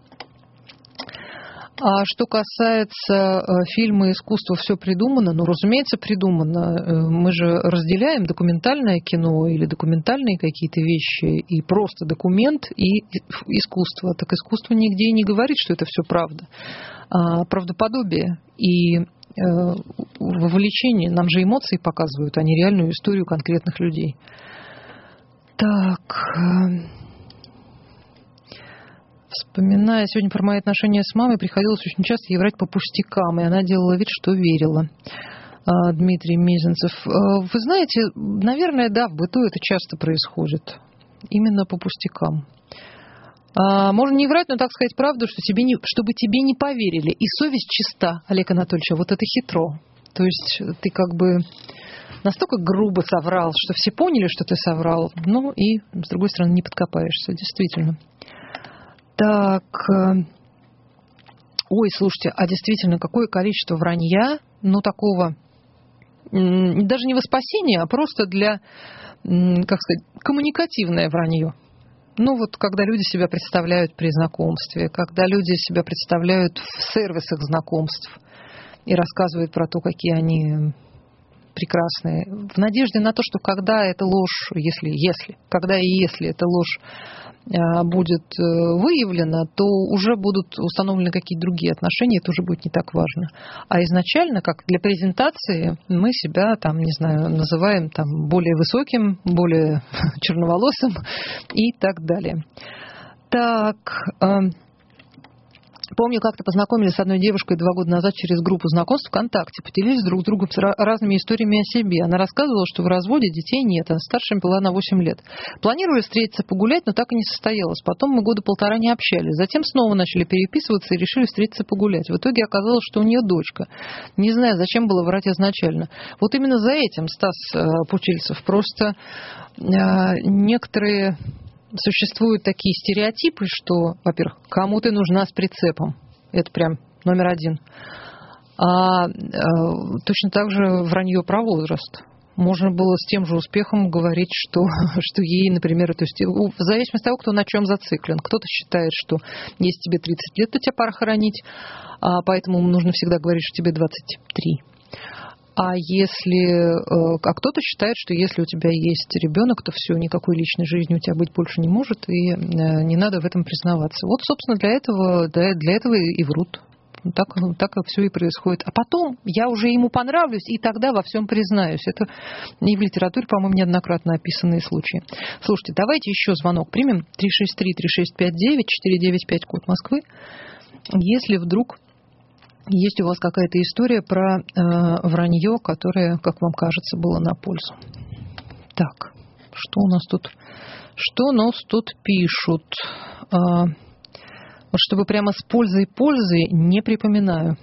А что касается фильма и искусства, все придумано? Ну, разумеется, придумано. Мы же разделяем документальное кино или документальные какие-то вещи и просто документ и искусство. Так искусство нигде и не говорит, что это все правда. Правдоподобие и вовлечение. Нам же эмоции показывают, а не реальную историю конкретных людей. Так. Вспоминая сегодня про мои отношения с мамой, приходилось очень часто ей врать по пустякам, и она делала вид, что верила. Дмитрий Мезенцев. Вы знаете, наверное, да, в быту это часто происходит. Именно по пустякам. Можно не врать, но так сказать правду, чтобы тебе не поверили. И совесть чиста, Олег Анатольевич, вот это хитро. То есть ты как бы настолько грубо соврал, что все поняли, что ты соврал, ну и, с другой стороны, не подкопаешься, действительно. Так, ой, слушайте, а действительно, какое количество вранья, ну такого, даже не во спасение, а просто для, как сказать, коммуникативное вранье. Ну вот, когда люди себя представляют при знакомстве, когда люди себя представляют в сервисах знакомств и рассказывают про то, какие они прекрасные, в надежде на то, что когда эта ложь, если эта ложь будет выявлена, то уже будут установлены какие-то другие отношения, это уже будет не так важно. А изначально, как для презентации, мы себя, там, не знаю, называем там более высоким, более черноволосым и так далее. Так, помню, как-то познакомились с одной девушкой 2 года назад через группу знакомств ВКонтакте. Поделились друг с другом разными историями о себе. Она рассказывала, что в разводе детей нет. Она старше была на 8 лет. Планировали встретиться погулять, но так и не состоялось. Потом мы 1.5 года не общались. Затем снова начали переписываться и решили встретиться погулять. В итоге оказалось, что у нее дочка. Не знаю, зачем было врать изначально. Вот именно за этим, Стас Пучильцев, просто некоторые... Существуют такие стереотипы, что, во-первых, кому ты нужна с прицепом. Это прям номер 1. А точно так же вранье про возраст. Можно было с тем же успехом говорить, что ей, например, то есть в зависимости от того, кто на чем зациклен. Кто-то считает, что если тебе 30 лет, то тебя пора хоронить, поэтому нужно всегда говорить, что тебе 23. А кто-то считает, что если у тебя есть ребенок, то все, никакой личной жизни у тебя быть больше не может, и не надо в этом признаваться. Вот, собственно, для этого и врут. Так все и происходит. А потом я уже ему понравлюсь, и тогда во всем признаюсь. Это и в литературе, по-моему, неоднократно описанные случаи. Слушайте, давайте еще звонок примем. 363-3659-495, код Москвы. Если вдруг есть у вас какая-то история про вранье, которое, как вам кажется, было на пользу. Так, что у нас тут пишут? Вот чтобы прямо с пользой не припоминаю.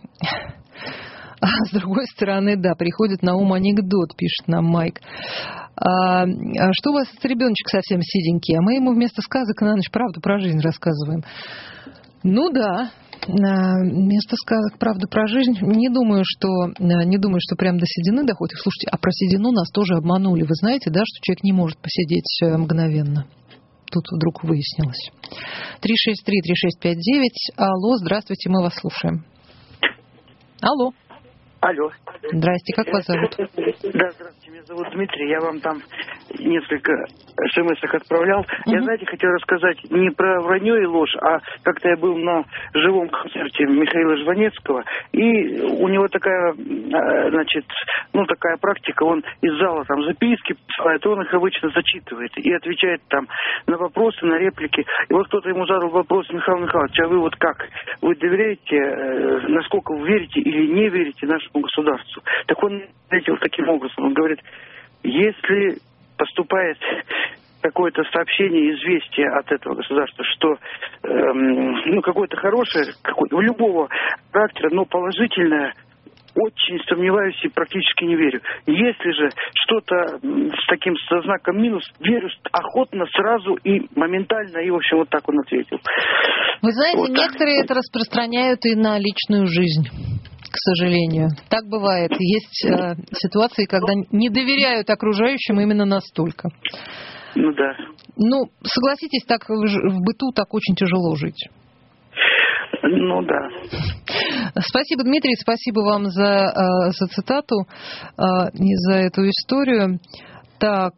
А с другой стороны, да, приходит на ум анекдот, пишет нам Майк. Что у вас ребеночек совсем сиденький, а мы ему вместо сказок на ночь правду про жизнь рассказываем. Ну да. Вместо сказок «Правда про жизнь» не думаю, что прям до седины доходит. Слушайте, а про седину нас тоже обманули. Вы знаете, да, что человек не может посидеть мгновенно. Тут вдруг выяснилось. 363-3659. Алло, здравствуйте, мы вас слушаем. Алло. Алло. Здрасте, как вас зовут? Да, здравствуйте, меня зовут Дмитрий. Я вам там несколько смс-ок отправлял. Я, знаете, хотел рассказать не про вранье и ложь, а как-то я был на живом концерте Михаила Жванецкого, и у него такая, значит, такая практика, он из зала там записки посылает, он их обычно зачитывает и отвечает там на вопросы, на реплики. И вот кто-то ему задал вопрос: Михаил Михайлович, а вы вот как? Вы доверяете, насколько вы верите или не верите нашему государству? Так он ответил таким образом, он говорит: если поступает какое-то сообщение, известие от этого государства, что какое-то хорошее, любого характера, но положительное, очень сомневаюсь и практически не верю. Если же что-то с таким со знаком минус, верю охотно, сразу и моментально, и, в общем, вот так он ответил. Вы знаете, вот некоторые это распространяют и на личную жизнь. К сожалению. Так бывает. Есть ситуации, когда не доверяют окружающим именно настолько. Ну да. Согласитесь, так в быту так очень тяжело жить. Ну да. Спасибо, Дмитрий, спасибо вам за цитату и за эту историю. Так,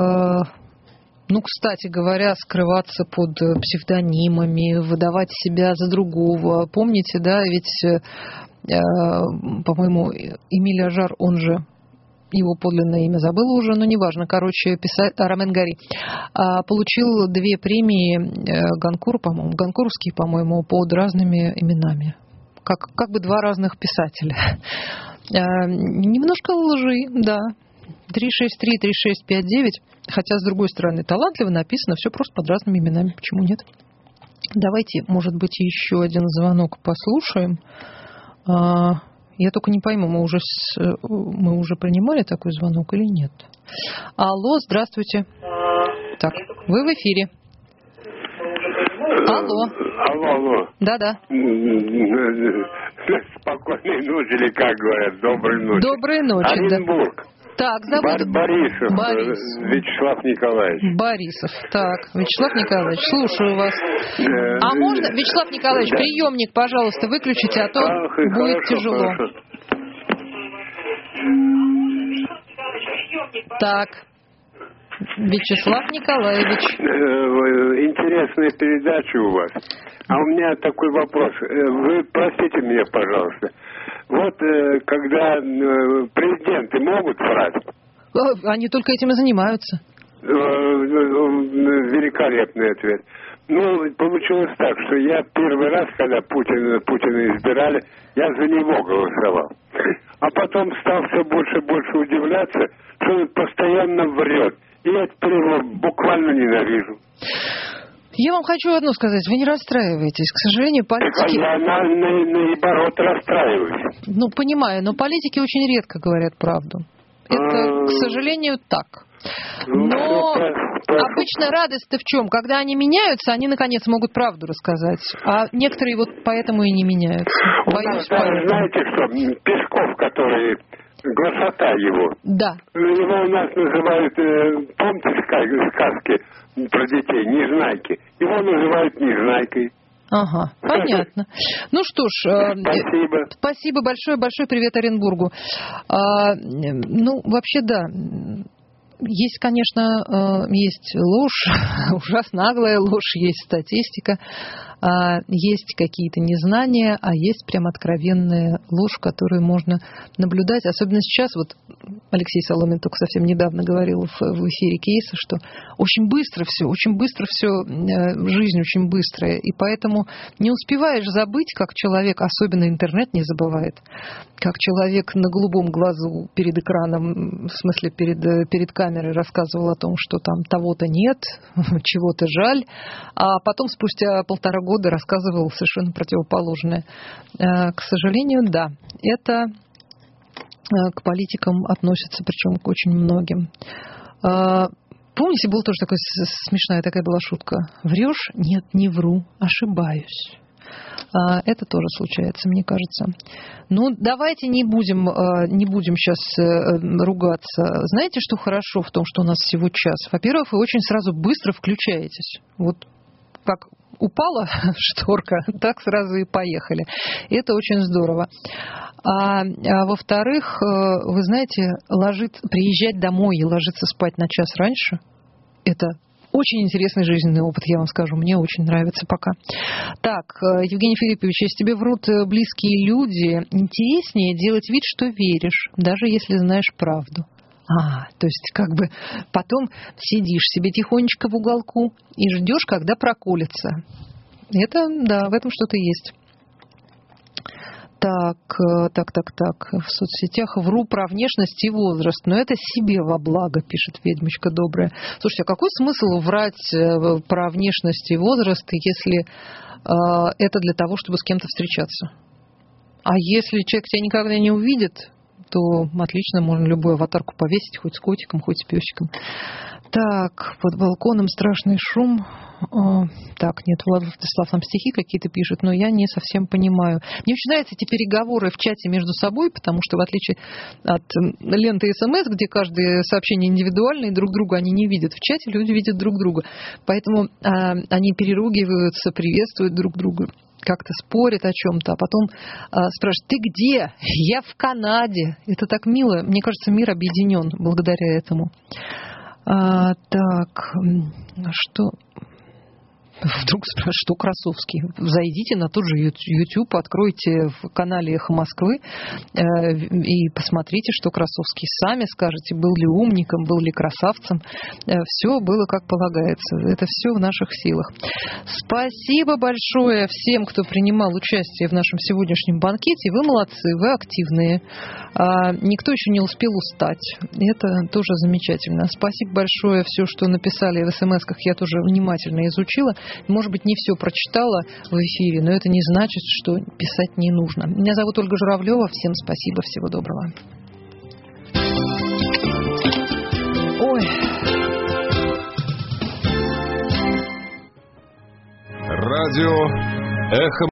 кстати говоря, скрываться под псевдонимами, выдавать себя за другого. Помните, да, ведь, по-моему, Эмиль Ажар, он же, его подлинное имя забыла уже, но неважно, Ромен Гари, получил 2 премии Гонкур, по-моему, гонкурские, по-моему, под разными именами. Как бы 2 разных писателя. Немножко лжи, да. 363-3659, хотя, с другой стороны, талантливо написано, все просто под разными именами. Почему нет? Давайте, может быть, еще один звонок послушаем. Я только не пойму, мы уже принимали такой звонок или нет? Алло, здравствуйте. Так, вы в эфире. Алло. Да. Спокойной ночи, или как говорят, доброй ночи. Доброй ночи, Оренбург. Так, зовут... Борисов. Вячеслав Николаевич. Борисов. Так, Вячеслав Николаевич, слушаю вас. А можно, Вячеслав Николаевич, приемник, пожалуйста, выключите, а то будет хорошо, тяжело. Хорошо. Так, Вячеслав Николаевич. Интересная передача у вас. А у меня такой вопрос. Вы простите меня, пожалуйста. Вот когда президенты могут врать? Они только этим и занимаются. Великолепный ответ. Получилось так, что я первый раз, когда Путина избирали, я за него голосовал. А потом стал все больше и больше удивляться, что он постоянно врет. И я теперь его буквально ненавижу. Я вам хочу одно сказать. Вы не расстраивайтесь. К сожалению, политики... Я наоборот расстраиваюсь. Понимаю, но политики очень редко говорят правду. Это, к сожалению, так. Но обычно радость-то в чем? Когда они меняются, они, наконец, могут правду рассказать. А некоторые вот поэтому и не меняются. Боюсь, знаете что? Песков, который... Глашата его. Да. Его у нас называют, помните сказки про детей, Незнайки? Его называют Незнайкой. Ага, понятно. Ну что ж, спасибо большое привет Оренбургу. Вообще, да. Есть, конечно, есть ложь, ужасно наглая ложь, есть статистика, есть какие-то незнания, а есть прям откровенная ложь, которую можно наблюдать. Особенно сейчас, вот Алексей Соломин только совсем недавно говорил в эфире Кейса, что очень быстро все, жизнь очень быстрая, и поэтому не успеваешь забыть, как человек, особенно интернет не забывает, как человек на голубом глазу перед экраном, в смысле перед камерой рассказывал о том, что там того-то нет, чего-то жаль, а потом спустя 1,5 года рассказывал совершенно противоположное. К сожалению, да, это к политикам относится, причем к очень многим. Помните, была тоже такая смешная была шутка? Врешь? Нет, не вру, ошибаюсь. Это тоже случается, мне кажется. Давайте не будем сейчас ругаться. Знаете, что хорошо в том, что у нас всего час? Во-первых, вы очень сразу быстро включаетесь. Вот как упала шторка, так сразу и поехали. И это очень здорово. А во-вторых, вы знаете, приезжать домой и ложиться спать на час раньше, это очень интересный жизненный опыт, я вам скажу. Мне очень нравится пока. Так, Евгений Филиппович, если тебе врут близкие люди, интереснее делать вид, что веришь, даже если знаешь правду. То есть как бы потом сидишь себе тихонечко в уголку и ждешь, когда проколется. Это, да, в этом что-то есть. Так. В соцсетях вру про внешность и возраст, но это себе во благо, пишет ведьмочка добрая. Слушайте, а какой смысл врать про внешность и возраст, если это для того, чтобы с кем-то встречаться? А если человек тебя никогда не увидит, то отлично, можно любую аватарку повесить, хоть с котиком, хоть с песиком. Так, под балконом страшный шум. Так, нет, Владислав нам стихи какие-то пишет, но я не совсем понимаю. Мне очень нравятся эти переговоры в чате между собой, потому что в отличие от ленты СМС, где каждое сообщение индивидуальное, друг друга они не видят. В чате люди видят друг друга. Поэтому они переругиваются, приветствуют друг друга, как-то спорят о чем-то, а потом спрашивают: ты где? Я в Канаде. Это так мило. Мне кажется, мир объединен благодаря этому. Так, что... Вдруг спрашивают, что Красовский. Зайдите на тот же YouTube, откройте в канале «Эхо Москвы» и посмотрите, что Красовский. Сами скажете, был ли умником, был ли красавцем. Все было как полагается. Это все в наших силах. Спасибо большое всем, кто принимал участие в нашем сегодняшнем банкете. Вы молодцы, вы активные. Никто еще не успел устать. Это тоже замечательно. Спасибо большое. Все, что написали в смс-ках, я тоже внимательно изучила. Может быть, не все прочитала в эфире, но это не значит, что писать не нужно. Меня зовут Ольга Журавлева. Всем спасибо, всего доброго. Ой. Радио «Эхо